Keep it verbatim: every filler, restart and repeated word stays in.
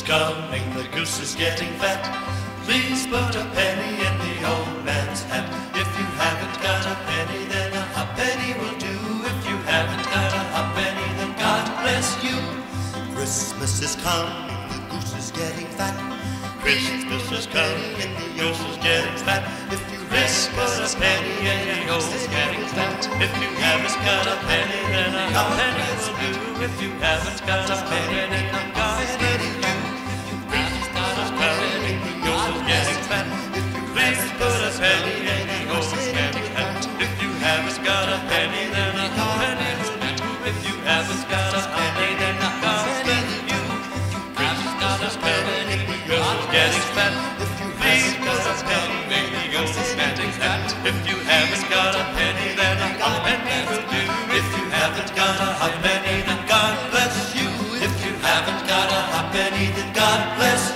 coming, the goose is getting fat. Please put a penny in the old man's hat. If you haven't got a penny, then a halfpenny will do. If you haven't got a halfpenny, then God bless you. Christmas is coming, the goose is getting fat. Christmas is coming, and the goose is getting fat. If you Please put a penny in the old man's hat. If you haven't got a penny, then a halfpenny will do. If you haven't got a penny, then God bless you. Christmas is coming, the goose is getting fat. Please put a penny in the old man's hat. If you haven't got a penny, then a halfpenny will do. If you haven't got a penny, then God bless you. Christmas is coming, the goose is getting fat. Please put a penny in the old man's hat. If you haven't got a penny, then a halfpenny will do. If you haven't got a halfpenny, then God bless you. If you haven't got a halfpenny, then God bless you.